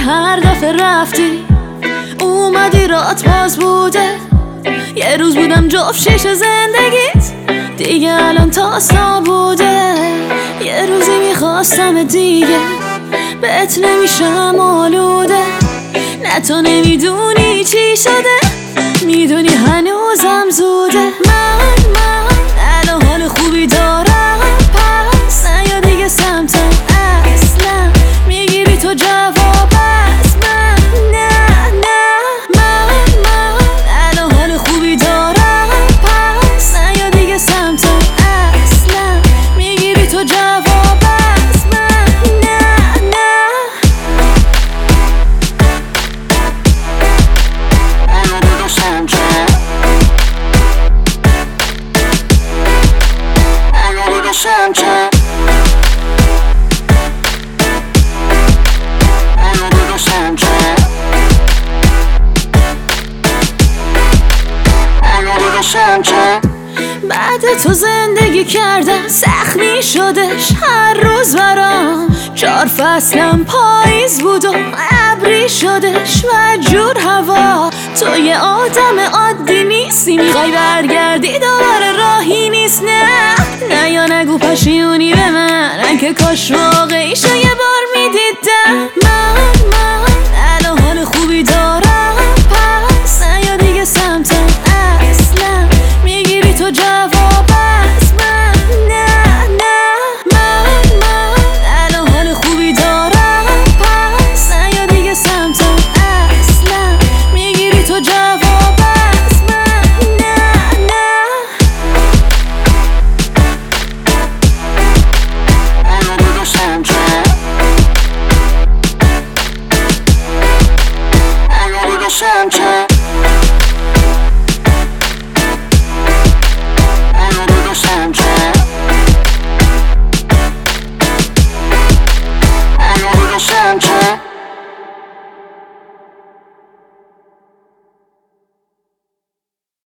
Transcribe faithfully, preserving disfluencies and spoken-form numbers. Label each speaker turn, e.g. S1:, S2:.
S1: هر دفعه رفتی اومدی رات باز بوده. یه روز بودم جفت شیش زندگیت، دیگه الان تاستا بوده. یه روزی میخواستم دیگه بهت نمیشم آلوده. نه تو نمیدونی چی شده، میدونی هنوزم زوده. من من الان حال خوبی دارم، پس نیا دیگه سمتم اصلا. میگیری تو جواب از من، نه نه. من من الان حال خوبی دارم، پس نیا دیگه سمتم اصلا. میگیری تو جواب از من، نه نه. نیا دیگه سمتم، نیا دیگه سمتم. بعد تو زندگی کردم سخت می شدش هر روز برام. چهار فصلم پاییز بود و ابری شدش و جور هوا. تو یه آدم عادی نیستی، میخوای برگردی دوباره راهی نیست. نه نه یا نگو پشیونی به من، من که کاش واقعیشو یه بار میدیدم. من من الان حال خوبی دارم، پس نیا دیگه سمتم اصلا. میگیری تو جواب